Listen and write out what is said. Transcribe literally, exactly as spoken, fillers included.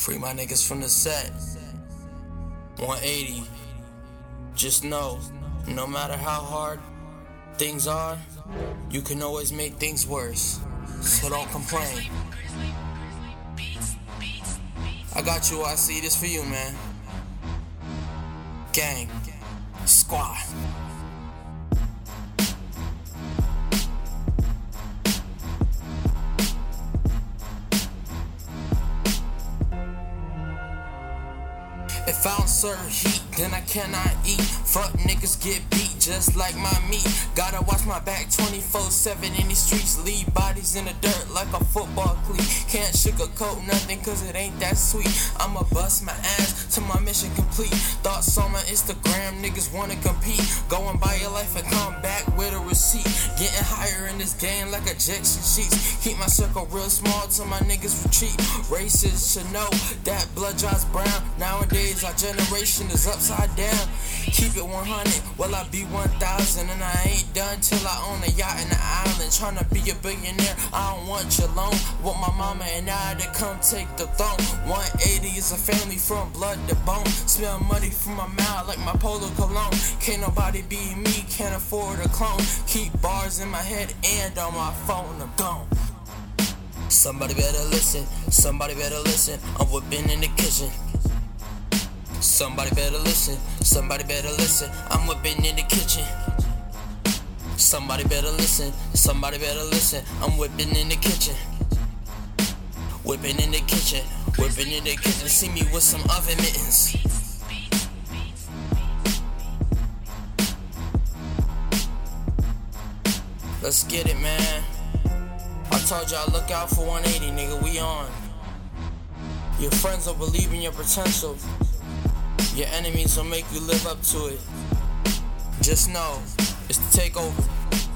Free my niggas from the set. one eighty. Just know, no matter how hard things are, you can always make things worse. So don't complain. I got you. I see this for you, man. Gang. Squad. If I don't serve heat, then I cannot eat. Fuck niggas get beat just like my meat. Gotta watch my back twenty-four seven in these streets. Leave bodies in the dirt like a football cleat. Can't sugarcoat nothing cause it ain't that sweet. I'ma bust my ass till my mission complete. Thoughts on my Instagram, niggas wanna compete. Go and buy your life and come back with a receipt. Getting higher in this game like ejection sheets. Keep my circle real small till my niggas retreat. Racists should know that blood dries brown. Nowadays our generation is upside down. Keep it one hundred, well I be one thousand. And I ain't done till I own a yacht in the island. Tryna be a billionaire, I don't want your loan. Want my mama and I to come take the throne. one eighty is a family from blood to bone. Smell money from my mouth like my polo cologne. Can't nobody be me, can't afford a clone. Keep bars in my head and on my phone, I'm gone. Somebody better listen, somebody better listen. I'm whipping in the kitchen. Somebody better listen, somebody better listen. I'm whipping in the kitchen. Somebody better listen, somebody better listen. I'm whipping in the kitchen. Whipping in the kitchen, whipping in the kitchen. See me with some oven mittens. Let's get it, man. I told y'all, look out for one eighty, nigga, we on. Your friends will believe in your potential. Your enemies will make you live up to it. Just know, it's the takeover.